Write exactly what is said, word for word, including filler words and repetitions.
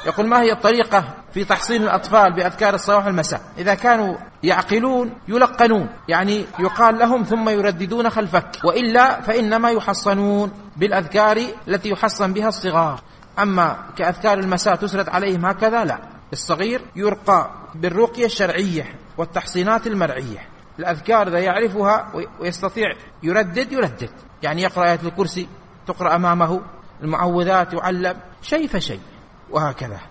يقول ما هي الطريقة في تحصين الأطفال بأذكار الصباح والمساء؟ إذا كانوا يعقلون يلقنون، يعني يقال لهم ثم يرددون خلفك، وإلا فإنما يحصنون بالأذكار التي يحصن بها الصغار. أما كأذكار المساء تسرد عليهم هكذا لا، الصغير يرقى بالرقية الشرعية والتحصينات المرعية. الأذكار إذا يعرفها ويستطيع يردد يردد، يعني يقرأ آية الكرسي تقرأ أمامه، المعوذات يعلم شيء فشيء، وهكذا.